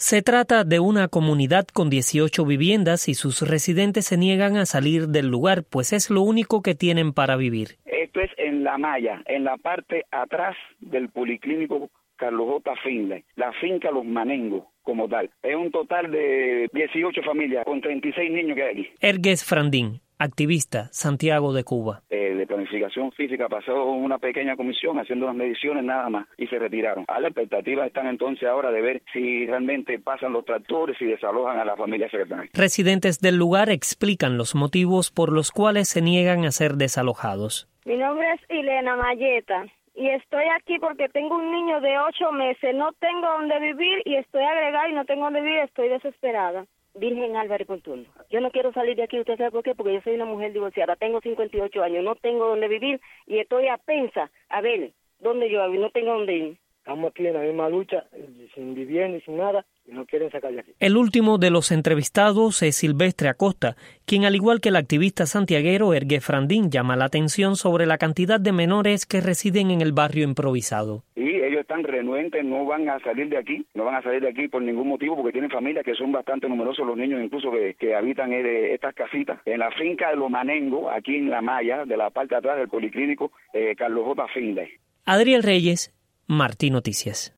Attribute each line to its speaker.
Speaker 1: Se trata de una comunidad con 18 viviendas y sus residentes se niegan a salir del lugar, pues es lo único que tienen para vivir.
Speaker 2: Esto es en La Maya, en la parte atrás del Policlínico Carlos J. Finlay, la finca Los Manengos como tal. Es un total de 18 familias con 36 niños que hay aquí.
Speaker 1: Ergues Frandín, activista, Santiago de Cuba.
Speaker 2: De planificación física pasó una pequeña comisión haciendo unas mediciones nada más y se retiraron. A la expectativa están entonces ahora de ver si realmente pasan los tractores y desalojan a las familias que están ahí.
Speaker 1: Residentes del lugar explican los motivos por los cuales se niegan a ser desalojados.
Speaker 3: Mi nombre es Ilena Mayeta y estoy aquí porque tengo un niño de 8 meses, no tengo donde vivir y estoy agregada y no tengo donde vivir, estoy desesperada. Virgen Álvarez Conturno. Yo no quiero salir de aquí, ¿usted sabe por qué? Porque yo soy una mujer divorciada, tengo 58 años, no tengo donde vivir y estoy a pensa a ver dónde yo vivo, no tengo donde ir.
Speaker 4: Estamos aquí en la misma lucha, sin vivienda y sin nada, y no quieren sacar de aquí.
Speaker 1: El último de los entrevistados es Silvestre Acosta, quien al igual que el activista santiaguero Ergues Frandín llama la atención sobre la cantidad de menores que residen en el barrio improvisado.
Speaker 2: Y ellos están renuentes, no van a salir de aquí por ningún motivo, porque tienen familias que son bastante numerosos, los niños incluso que habitan estas casitas. En la finca de Los Manengos, aquí en La Maya, de la parte de atrás del Policlínico Carlos J. Finlay.
Speaker 1: Adriel Reyes, Martí Noticias.